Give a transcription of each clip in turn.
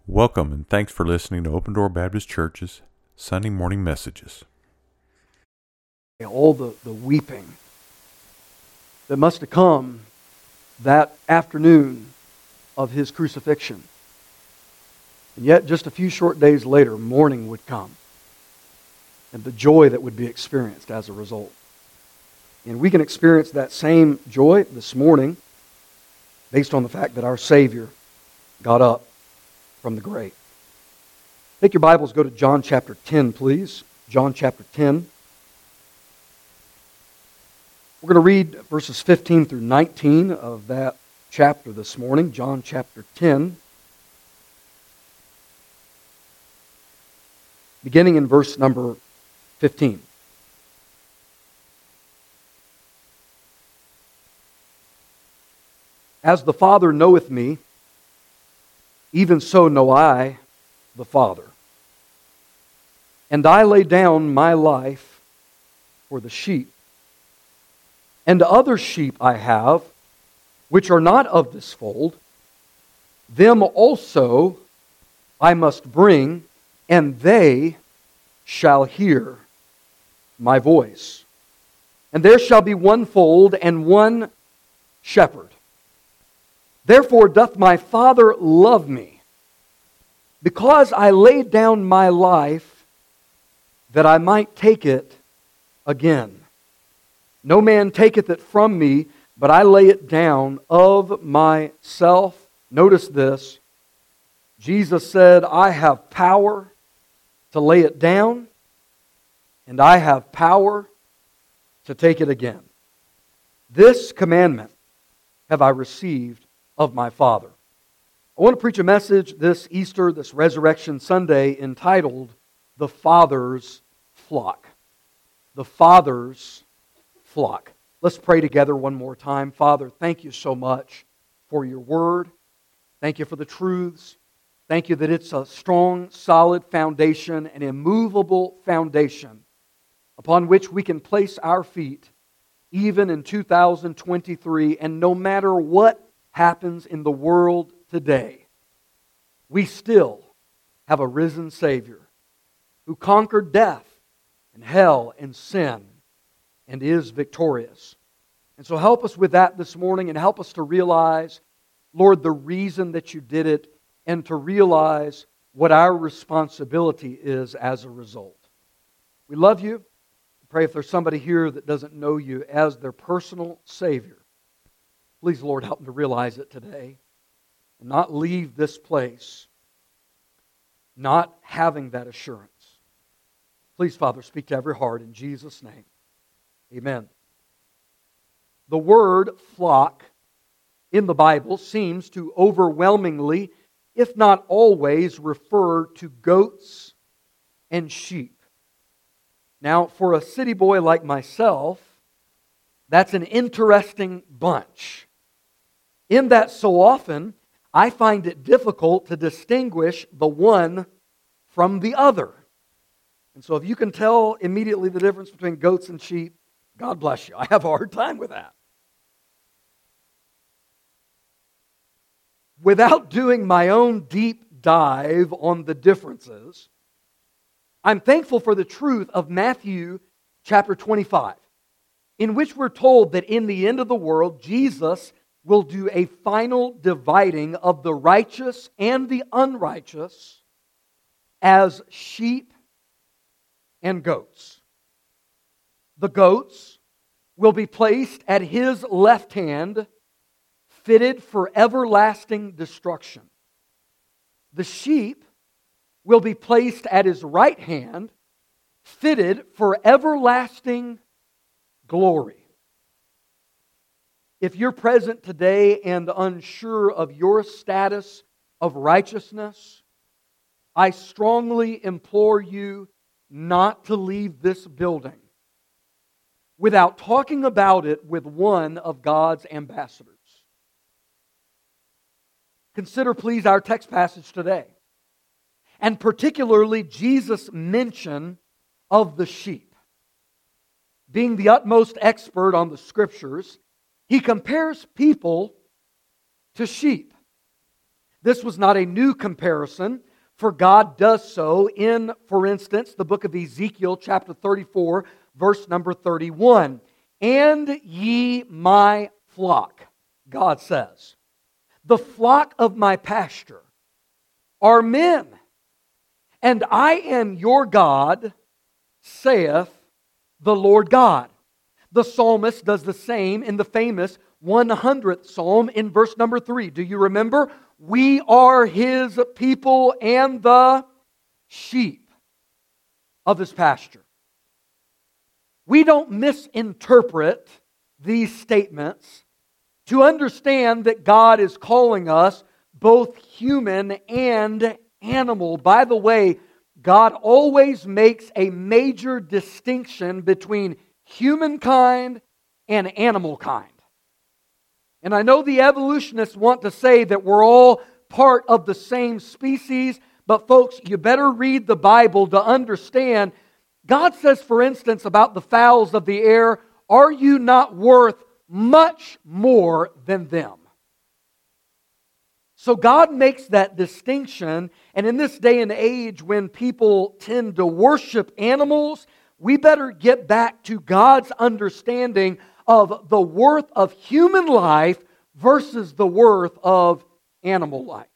Welcome and thanks for listening to Open Door Baptist Church's Sunday morning messages. All the weeping that must have come that afternoon of His crucifixion. And yet just a few short days later, morning would come. And the joy that would be experienced as a result. And we can experience that same joy this morning based on the fact that our Savior got up from the grave. Take your Bibles, go to John chapter 10, please. John chapter 10. We're going to read verses 15 through 19 of that chapter this morning. John chapter 10. Beginning in verse number 15. As the Father knoweth me, even so know I the Father. And I lay down my life for the sheep. And other sheep I have, which are not of this fold, them also I must bring, and they shall hear my voice. And there shall be one fold and one shepherd. Therefore doth my Father love me, because I laid down my life, that I might take it again. No man taketh it from me, but I lay it down of myself. Notice this. Jesus said, I have power to lay it down, and I have power to take it again. This commandment have I received of my Father. I want to preach a message this Easter, this Resurrection Sunday, entitled, The Father's Flock. The Father's Flock. Let's pray together one more time. Father, thank you so much for your word. Thank you for the truths. Thank you that it's a strong, solid foundation, an immovable foundation upon which we can place our feet even in 2023, and no matter what happens in the world today, we still have a risen Savior who conquered death and hell and sin and is victorious. And so help us with that this morning, and help us to realize, Lord, the reason that you did it, and to realize what our responsibility is as a result. We love you. Pray if there's somebody here that doesn't know you as their personal Savior, please, Lord, help them to realize it today and not leave this place not having that assurance. Please, Father, speak to every heart in Jesus' name. Amen. The word flock in the Bible seems to overwhelmingly, if not always, refer to goats and sheep. Now, for a city boy like myself, that's an interesting bunch. In that so often, I find it difficult to distinguish the one from the other. And so if you can tell immediately the difference between goats and sheep, God bless you. I have a hard time with that. Without doing my own deep dive on the differences, I'm thankful for the truth of Matthew chapter 25, in which we're told that in the end of the world, Jesus will do a final dividing of the righteous and the unrighteous as sheep and goats. The goats will be placed at His left hand, fitted for everlasting destruction. The sheep will be placed at His right hand, fitted for everlasting glory. If you're present today and unsure of your status of righteousness, I strongly implore you not to leave this building without talking about it with one of God's ambassadors. Consider, please, our text passage today, and particularly Jesus' mention of the sheep. Being the utmost expert on the Scriptures, he compares people to sheep. This was not a new comparison, for God does so in, for instance, the book of Ezekiel, chapter 34, verse number 31. And ye my flock, God says, the flock of my pasture are men, and I am your God, saith the Lord God. The psalmist does the same in the famous 100th Psalm in verse number 3. Do you remember? We are His people and the sheep of His pasture. We don't misinterpret these statements to understand that God is calling us both human and animal. By the way, God always makes a major distinction between humankind and animal kind. And I know the evolutionists want to say that we're all part of the same species, but folks, you better read the Bible to understand. God says, for instance, about the fowls of the air, are you not worth much more than them? So God makes that distinction, and in this day and age when people tend to worship animals, we better get back to God's understanding of the worth of human life versus the worth of animal life.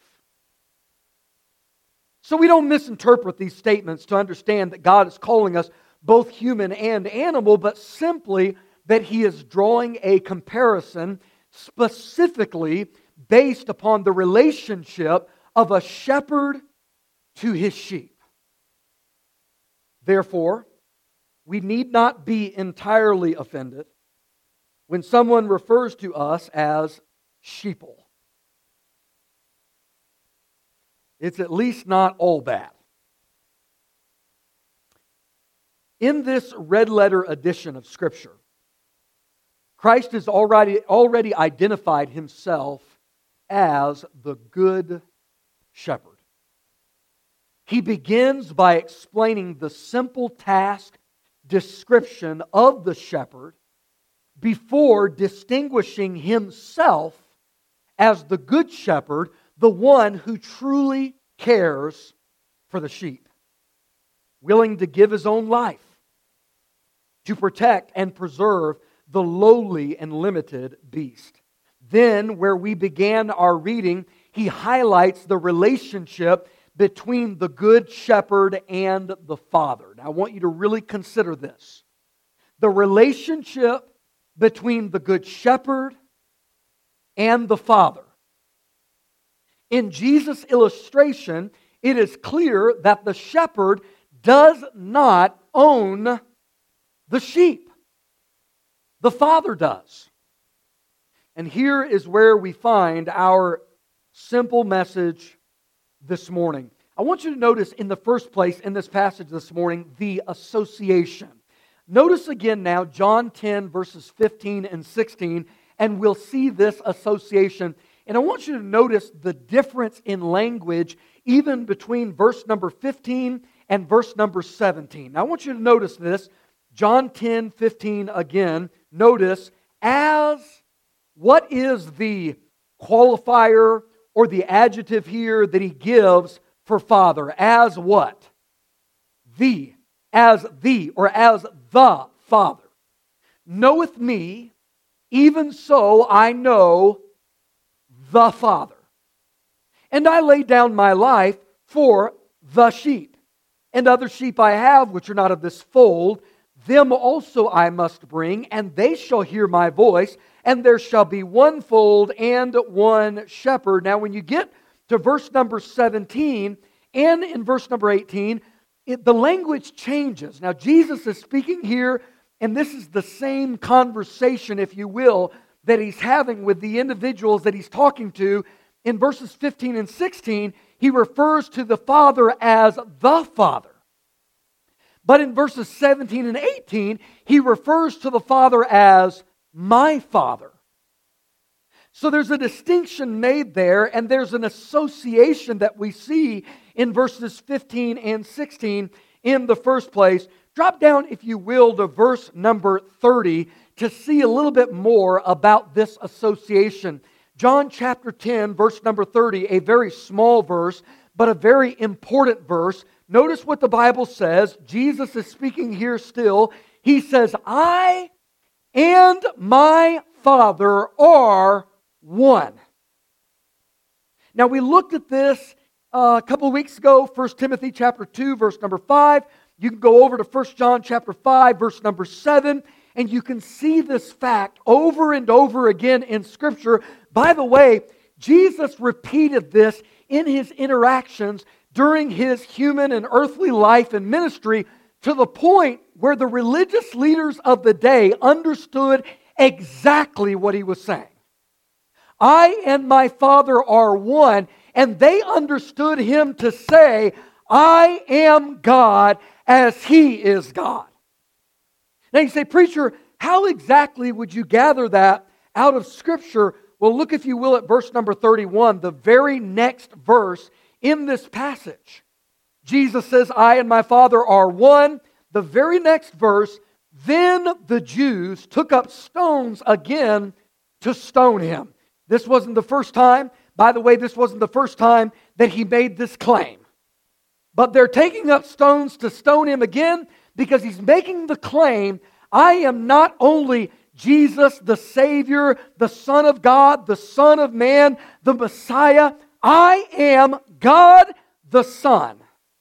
So we don't misinterpret these statements to understand that God is calling us both human and animal, but simply that He is drawing a comparison specifically based upon the relationship of a shepherd to his sheep. Therefore, we need not be entirely offended when someone refers to us as sheeple. It's at least not all bad. In this red letter edition of Scripture, Christ has already identified Himself as the Good Shepherd. He begins by explaining the simple task description of the shepherd before distinguishing Himself as the Good Shepherd, the one who truly cares for the sheep, willing to give His own life to protect and preserve the lowly and limited beast. Then, where we began our reading, he highlights the relationship between the Good Shepherd and the Father. Now, I want you to really consider this. The relationship between the Good Shepherd and the Father. In Jesus' illustration, it is clear that the shepherd does not own the sheep. The Father does. And here is where we find our simple message this morning. I want you to notice in the first place in this passage this morning, the association. Notice again now John 10 verses 15 and 16, and we'll see this association. And I want you to notice the difference in language even between verse number 15 and verse number 17. Now I want you to notice this. John 10, 15 again. Notice, as, what is the qualifier or the adjective here that he gives for Father? As what? The. As the, or as the Father. Knoweth me, even so I know the Father. And I lay down my life for the sheep. And other sheep I have, which are not of this fold, them also I must bring, and they shall hear my voice, and there shall be one fold and one shepherd. Now, when you get to verse number 17 and in verse number 18, the language changes. Now, Jesus is speaking here, and this is the same conversation, if you will, that He's having with the individuals that He's talking to. In verses 15 and 16, He refers to the Father as the Father. But in verses 17 and 18, He refers to the Father as my Father. So there's a distinction made there, and there's an association that we see in verses 15 and 16 in the first place. Drop down, if you will, to verse number 30 to see a little bit more about this association. John chapter 10, verse number 30, a very small verse, but a very important verse. Notice what the Bible says. Jesus is speaking here still. He says, I and my Father are one. Now we looked at this a couple of weeks ago, 1 Timothy chapter 2, verse number 5. You can go over to 1 John chapter 5, verse number 7, and you can see this fact over and over again in Scripture. By the way, Jesus repeated this in His interactions during His human and earthly life and ministry to the point where the religious leaders of the day understood exactly what He was saying. I and my Father are one, and they understood Him to say, I am God as He is God. Now you say, preacher, how exactly would you gather that out of Scripture? Well, look, if you will, at verse number 31, the very next verse in this passage. Jesus says, I and my Father are one. The very next verse, then the Jews took up stones again to stone Him. This wasn't the first time. By the way, this wasn't the first time that He made this claim. But they're taking up stones to stone Him again because He's making the claim, I am not only Jesus, the Savior, the Son of God, the Son of Man, the Messiah. I am God the Son.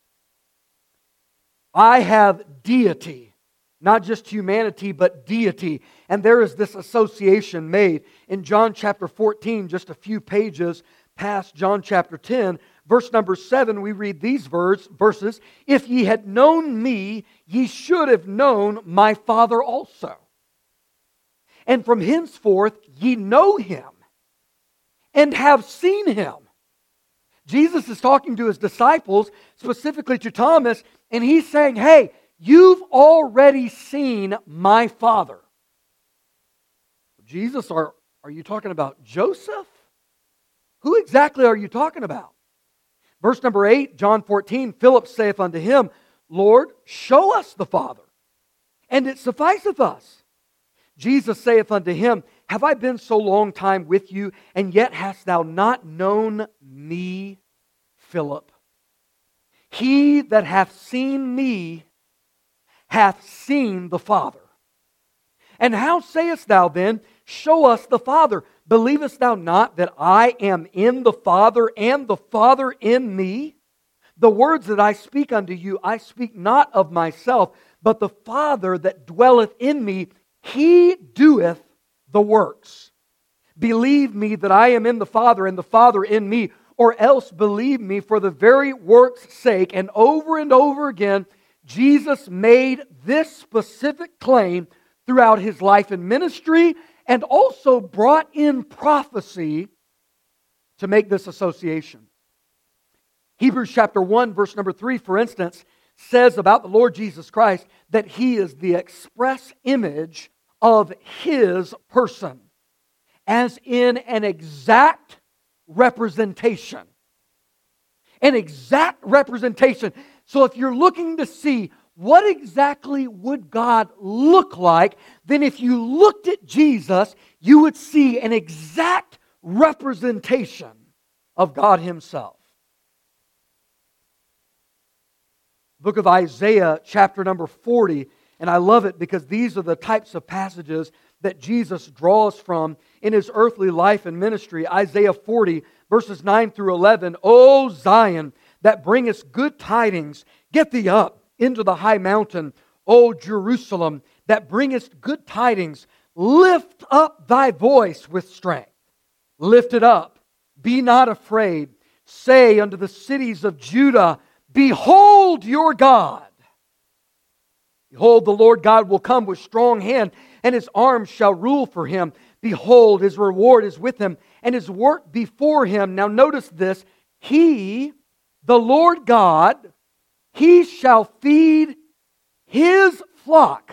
I have deity, not just humanity, but deity. And there is this association made in John chapter 14, just a few pages past John chapter 10. Verse number 7, we read these verses, if ye had known me, ye should have known my Father also. And from henceforth ye know Him and have seen Him. Jesus is talking to His disciples, specifically to Thomas, and He's saying, hey, you've already seen my Father. Jesus, are you talking about Joseph? Who exactly are you talking about? Verse number 8, John 14, Philip saith unto Him, Lord, show us the Father, and it sufficeth us. Jesus saith unto him, have I been so long time with you, and yet hast thou not known me, Philip? He that hath seen me hath seen the Father. And how sayest thou then, show us the Father? Believest thou not that I am in the Father, and the Father in me? The words that I speak unto you, I speak not of myself, but the Father that dwelleth in me, He doeth the works. Believe me that I am in the Father, and the Father in me, or else believe me for the very work's sake. And over again, Jesus made this specific claim throughout His life and ministry, and also brought in prophecy to make this association. Hebrews chapter 1, verse number 3, for instance, says about the Lord Jesus Christ that He is the express image of His person, as in an exact representation. An exact representation. So if you're looking to see what exactly would God look like, then if you looked at Jesus, you would see an exact representation of God Himself. Book of Isaiah, chapter number 40, and I love it because these are the types of passages that Jesus draws from in His earthly life and ministry. Isaiah 40, verses 9 through 11. O Zion, that bringest good tidings, get thee up into the high mountain. O Jerusalem, that bringest good tidings, lift up thy voice with strength. Lift it up, be not afraid. Say unto the cities of Judah, behold your God. Behold, the Lord God will come with strong hand, and His arm shall rule for Him. Behold, His reward is with Him, and His work before Him. Now notice this. He, the Lord God, He shall feed His flock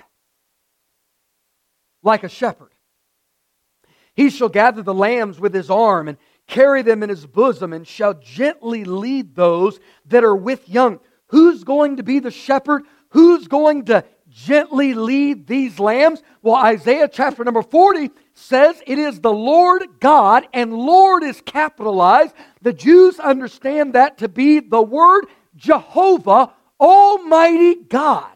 like a shepherd. He shall gather the lambs with His arm, and carry them in His bosom, and shall gently lead those that are with young. Who's going to be the shepherd? Who's going to gently lead these lambs? Well, Isaiah chapter number 40 says it is the Lord God, and Lord is capitalized. The Jews understand that to be the word Jehovah, Almighty God.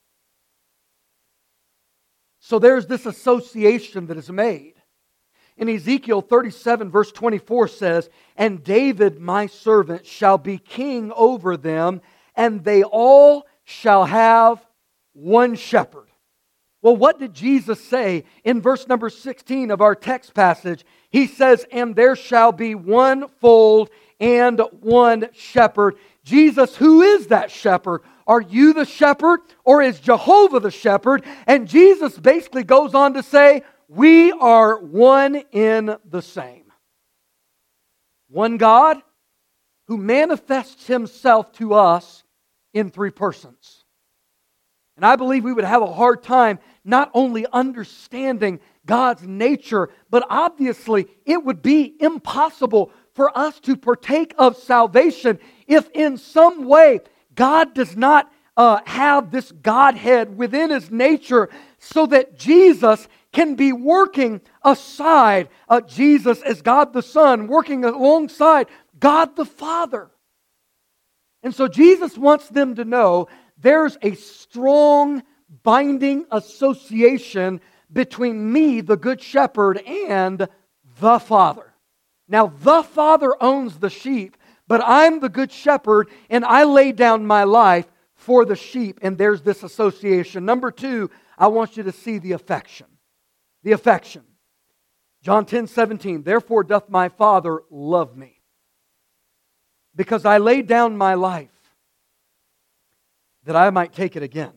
So there's this association that is made. In Ezekiel 37 verse 24 says, "And David my servant shall be king over them, and they all shall have one shepherd." Well, what did Jesus say in verse number 16 of our text passage? He says, "And there shall be one fold and one shepherd." Jesus, who is that shepherd? Are you the shepherd, or is Jehovah the shepherd? And Jesus basically goes on to say, we are one in the same. One God who manifests Himself to us in three persons. And I believe we would have a hard time not only understanding God's nature, but obviously it would be impossible for us to partake of salvation if in some way God does not have this Godhead within His nature, so that Jesus can be working aside, Jesus as God the Son, working alongside God the Father. And so Jesus wants them to know there's a strong binding association between me, the Good Shepherd, and the Father. Now, the Father owns the sheep, but I'm the Good Shepherd, and I lay down my life for the sheep, and there's this association. Number two, I want you to see the affection. The affection. John 10:17, "Therefore doth my Father love me, because I laid down my life, that I might take it again."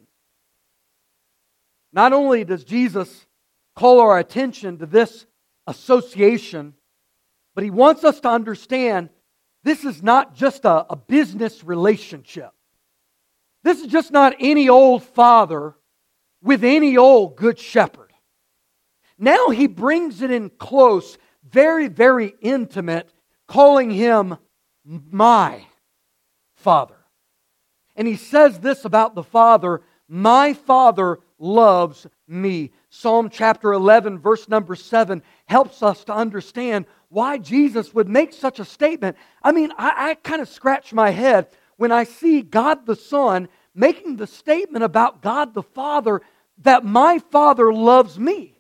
Not only does Jesus call our attention to this association, but He wants us to understand this is not just a business relationship. This is just not any old father with any old good shepherd. Now He brings it in close, very, very intimate, calling Him my Father. And He says this about the Father, "My Father loves me." Psalm chapter 11, verse number 7 helps us to understand why Jesus would make such a statement. I mean, I kind of scratch my head when I see God the Son making the statement about God the Father that my Father loves me.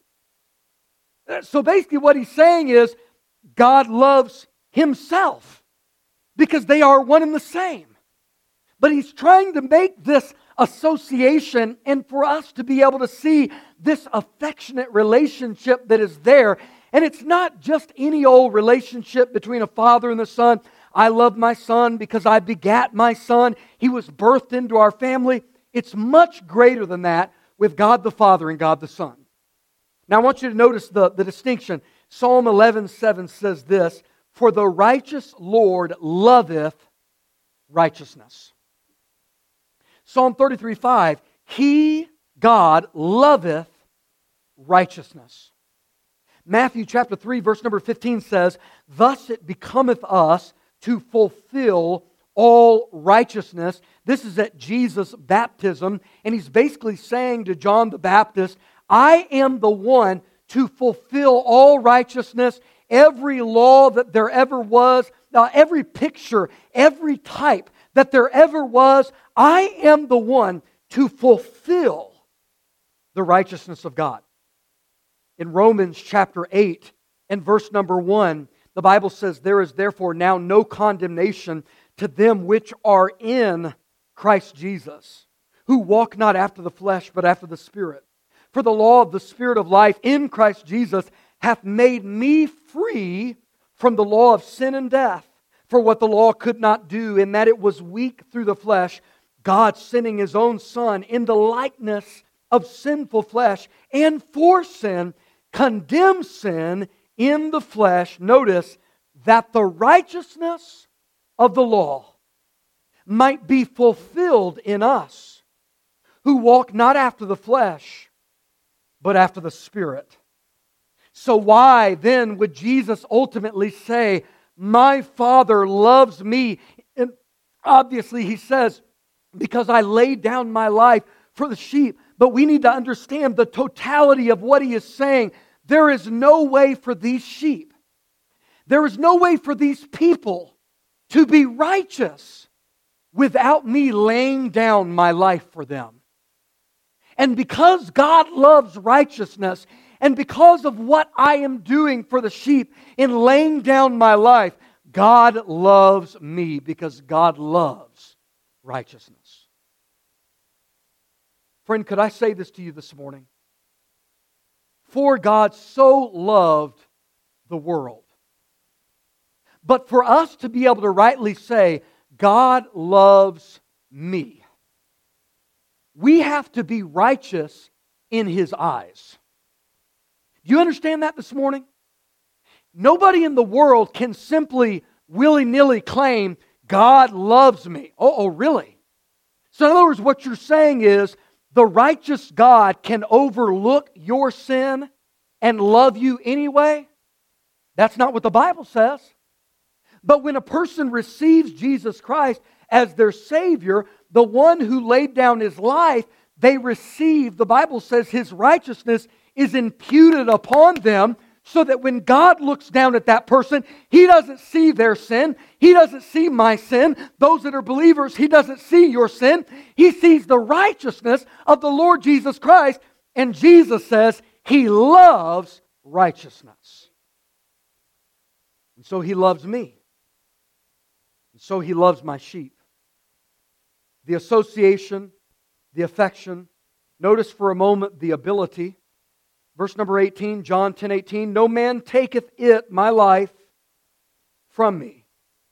So basically what He's saying is God loves Himself because they are one and the same. But He's trying to make this association and for us to be able to see this affectionate relationship that is there. And it's not just any old relationship between a father and the son. I love my son because I begat my son. He was birthed into our family. It's much greater than that with God the Father and God the Son. Now I want you to notice the distinction. Psalm 11:7 says this, "For the righteous Lord loveth righteousness." Psalm 33:5, "He, God, loveth righteousness." Matthew chapter 3, verse number 15 says, "Thus it becometh us to fulfill all righteousness." This is at Jesus' baptism, and He's basically saying to John the Baptist, I am the one to fulfill all righteousness, every law that there ever was, every picture, every type that there ever was. I am the one to fulfill the righteousness of God. In Romans chapter 8 and verse number 1, the Bible says, "There is therefore now no condemnation to them which are in Christ Jesus, who walk not after the flesh, but after the Spirit. For the law of the Spirit of life in Christ Jesus hath made me free from the law of sin and death. For what the law could not do, in that it was weak through the flesh, God sending His own Son in the likeness of sinful flesh, and for sin, condemned sin in the flesh." Notice, "that the righteousness of the law might be fulfilled in us, who walk not after the flesh, but after the Spirit." So why then would Jesus ultimately say, "My Father loves me"? And obviously He says, because I laid down my life for the sheep, but we need to understand the totality of what He is saying. There is no way for these sheep, there is no way for these people to be righteous without me laying down my life for them. And because God loves righteousness, and because of what I am doing for the sheep in laying down my life, God loves me because God loves righteousness. Friend, could I say this to you this morning? For God so loved the world. But for us to be able to rightly say, God loves me, we have to be righteous in His eyes. Do you understand that this morning? Nobody in the world can simply willy-nilly claim, God loves me. Oh, really? So in other words, what you're saying is, the righteous God can overlook your sin and love you anyway? That's not what the Bible says. But when a person receives Jesus Christ as their Savior, the one who laid down His life, they receive, the Bible says, His righteousness is imputed upon them, so that when God looks down at that person, He doesn't see their sin. He doesn't see my sin. Those that are believers, He doesn't see your sin. He sees the righteousness of the Lord Jesus Christ. And Jesus says He loves righteousness. And so He loves me. And so He loves my sheep. The association, the affection. Notice for a moment the ability. Verse number 18, John 10:18, no man taketh it, my life, from me,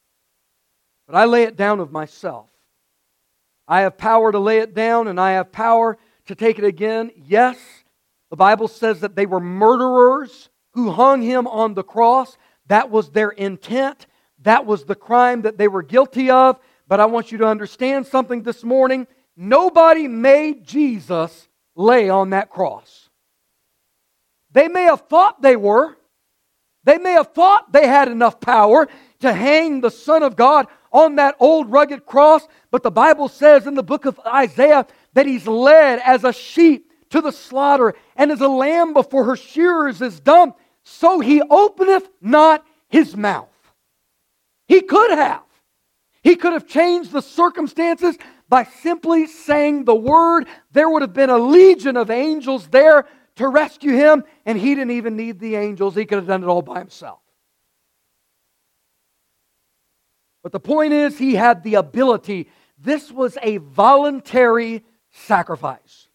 but I lay it down of myself. I have power to lay it down, and I have power to take it again. Yes, the Bible says that they were murderers who hung Him on the cross. That was their intent. That was the crime that they were guilty of. But I want you to understand something this morning. Nobody made Jesus lay on that cross. They may have thought they were. They may have thought they had enough power to hang the Son of God on that old rugged cross. But the Bible says in the book of Isaiah that He's led as a sheep to the slaughter, and as a lamb before her shearers is dumb, so He openeth not His mouth. He could have. He could have changed the circumstances by simply saying the word. There would have been a legion of angels there to rescue Him, and He didn't even need the angels. He could have done it all by Himself. But the point is, He had the ability. This was a voluntary sacrifice.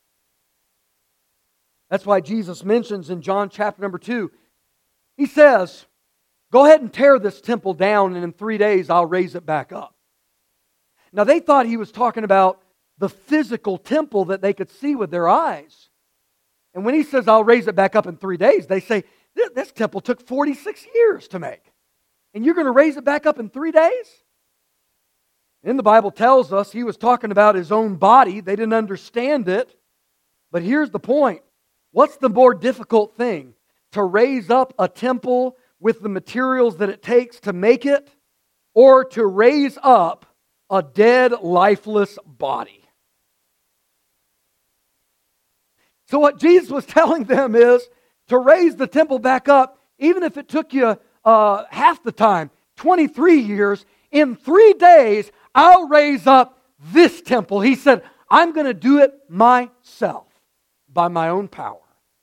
That's why Jesus mentions in John chapter number 2, He says, go ahead and tear this temple down, and in 3 days I'll raise it back up. Now they thought He was talking about the physical temple that they could see with their eyes. And when He says, I'll raise it back up in 3 days, they say, this temple took 46 years to make. And you're going to raise it back up in 3 days? And the Bible tells us He was talking about His own body. They didn't understand it. But here's the point. What's the more difficult thing? To raise up a temple with the materials that it takes to make it, or to raise up a dead, lifeless body? So what Jesus was telling them is to raise the temple back up, even if it took you half the time, 23 years, in 3 days, I'll raise up this temple. He said, I'm going to do it myself by my own power.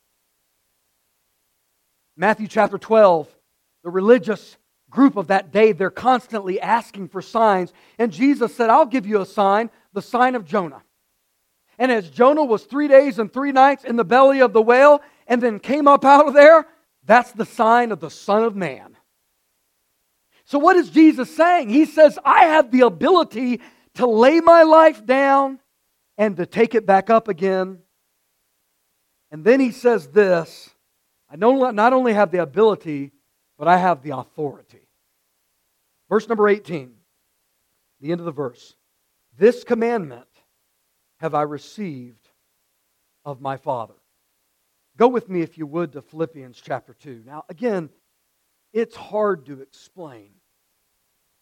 Matthew chapter 12, the religious group of that day, they're constantly asking for signs. And Jesus said, I'll give you a sign, the sign of Jonah. And as Jonah was 3 days and 3 nights in the belly of the whale and then came up out of there, that's the sign of the Son of Man. So what is Jesus saying? He says, I have the ability to lay my life down and to take it back up again. And then He says this, I not only have the ability, but I have the authority. Verse number 18, the end of the verse. This commandment have I received of my Father. Go with me, if you would, to Philippians chapter 2. Now, again, it's hard to explain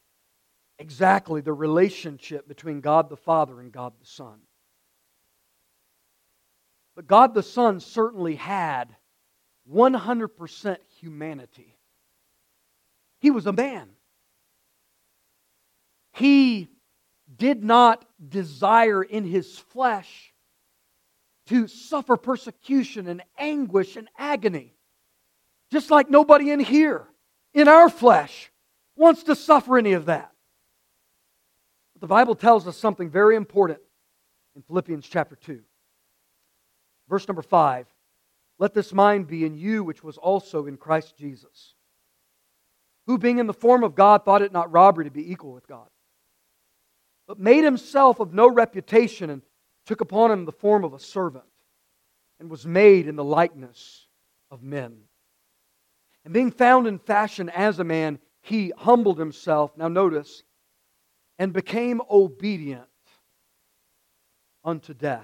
exactly the relationship between God the Father and God the Son. But God the Son certainly had 100% humanity. He was a man. He did not desire in His flesh to suffer persecution and anguish and agony. Just like nobody in here, in our flesh, wants to suffer any of that. But the Bible tells us something very important in Philippians chapter 2. Verse number 5. Let this mind be in you which was also in Christ Jesus, who being in the form of God thought it not robbery to be equal with God, but made Himself of no reputation and took upon Him the form of a servant, and was made in the likeness of men. And being found in fashion as a man, He humbled Himself, now notice, and became obedient unto death,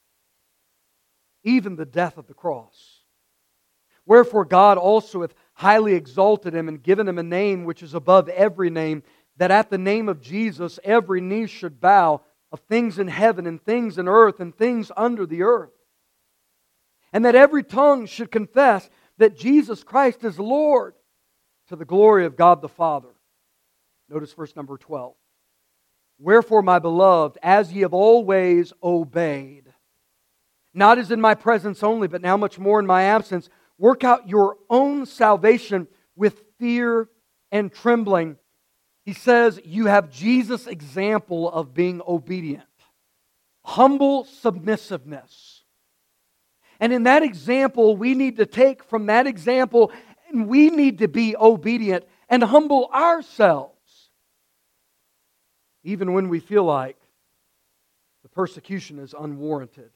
even the death of the cross. Wherefore God also hath highly exalted Him and given Him a name which is above every name, that at the name of Jesus every knee should bow, of things in heaven and things in earth and things under the earth. And that every tongue should confess that Jesus Christ is Lord, to the glory of God the Father. Notice verse number 12. Wherefore, my beloved, as ye have always obeyed, not as in my presence only, but now much more in my absence, work out your own salvation with fear and trembling. He says you have Jesus' example of being obedient. Humble submissiveness. And in that example, we need to take from that example, and we need to be obedient and humble ourselves. Even when we feel like the persecution is unwarranted.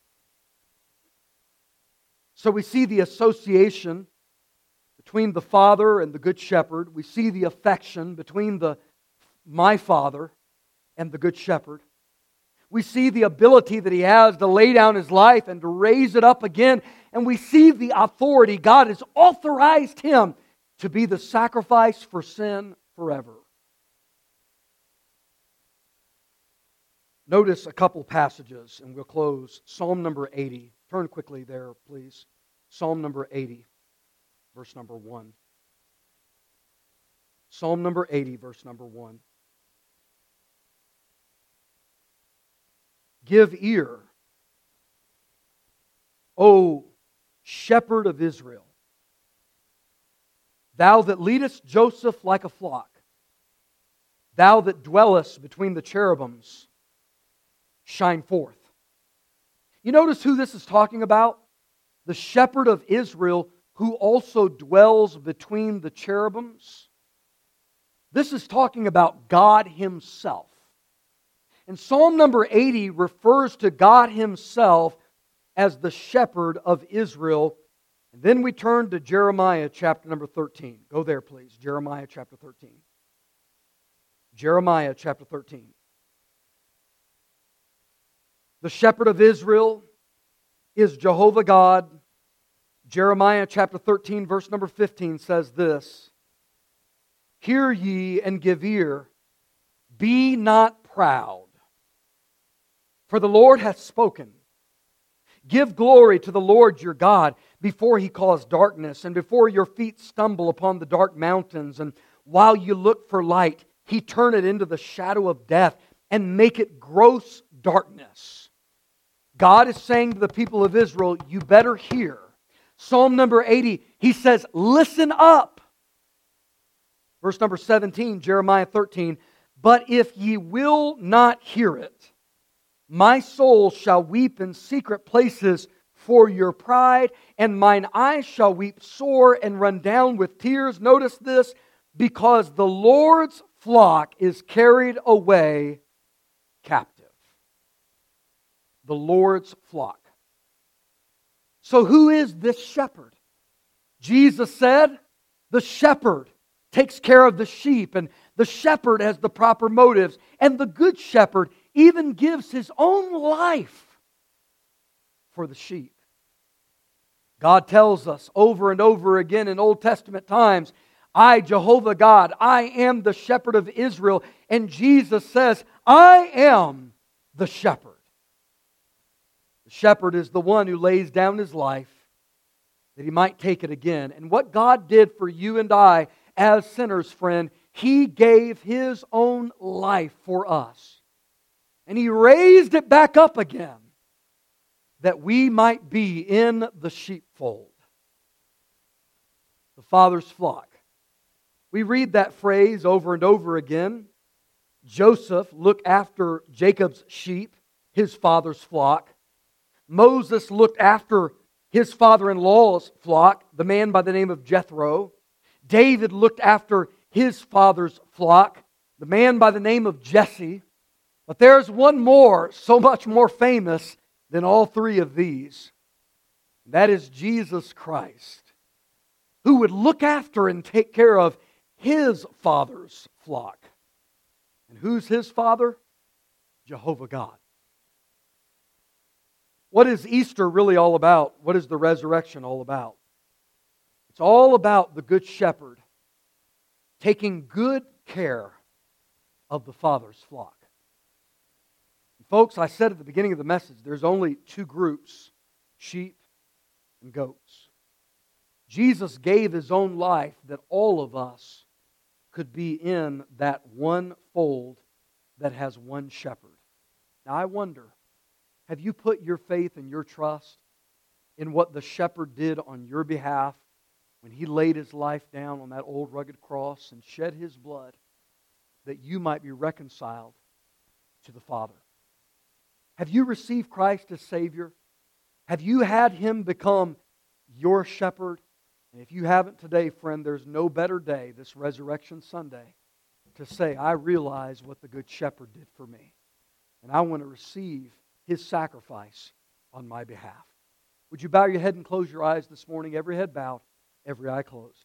So we see the association between the Father and the Good Shepherd. We see the affection between my Father and the Good Shepherd. We see the ability that He has to lay down His life and to raise it up again. And we see the authority. God has authorized Him to be the sacrifice for sin forever. Notice a couple passages and we'll close. Psalm number 80. Turn quickly there, please. Psalm number 80, verse number 1. Psalm number 80, verse number 1. Give ear, O shepherd of Israel, thou that leadest Joseph like a flock, thou that dwellest between the cherubims, shine forth. You notice who this is talking about? The shepherd of Israel who also dwells between the cherubims. This is talking about God Himself. And Psalm number 80 refers to God Himself as the shepherd of Israel. And then we turn to Jeremiah chapter number 13. Go there, please. Jeremiah chapter 13. Jeremiah chapter 13. The shepherd of Israel is Jehovah God. Jeremiah chapter 13, verse number 15 says this: Hear ye and give ear, be not proud, for the Lord hath spoken. Give glory to the Lord your God before He cause darkness, and before your feet stumble upon the dark mountains. And while you look for light, He turn it into the shadow of death and make it gross darkness. God is saying to the people of Israel, you better hear. Psalm number 80, He says, listen up. Verse number 17, Jeremiah 13, But if ye will not hear it, my soul shall weep in secret places for your pride, and mine eyes shall weep sore and run down with tears. Notice this, because the Lord's flock is carried away captive. The Lord's flock. So who is this shepherd? Jesus said, the shepherd takes care of the sheep, and the shepherd has the proper motives, and the good shepherd even gives his own life for the sheep. God tells us over and over again in Old Testament times, I, Jehovah God, I am the shepherd of Israel. And Jesus says, I am the shepherd. The shepherd is the one who lays down his life that he might take it again. And what God did for you and I as sinners, friend, He gave His own life for us. And He raised it back up again that we might be in the sheepfold, the Father's flock. We read that phrase over and over again. Joseph looked after Jacob's sheep, his father's flock. Moses looked after his father-in-law's flock, the man by the name of Jethro. David looked after his father's flock, the man by the name of Jesse. But there's one more, so much more famous than all three of these. That is Jesus Christ, who would look after and take care of His Father's flock. And who's His Father? Jehovah God. What is Easter really all about? What is the resurrection all about? It's all about the Good Shepherd taking good care of the Father's flock. And folks, I said at the beginning of the message, there's only two groups, sheep and goats. Jesus gave His own life that all of us could be in that one fold that has one shepherd. Now I wonder, have you put your faith and your trust in what the shepherd did on your behalf when He laid His life down on that old rugged cross and shed His blood that you might be reconciled to the Father? Have you received Christ as Savior? Have you had Him become your shepherd? And if you haven't today, friend, there's no better day, this Resurrection Sunday, to say, I realize what the Good Shepherd did for me. And I want to receive His sacrifice on my behalf. Would you bow your head and close your eyes this morning? Every head bowed, every eye closed.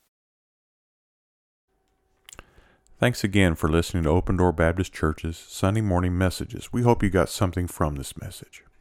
Thanks again for listening to Open Door Baptist Church's Sunday morning messages. We hope you got something from this message.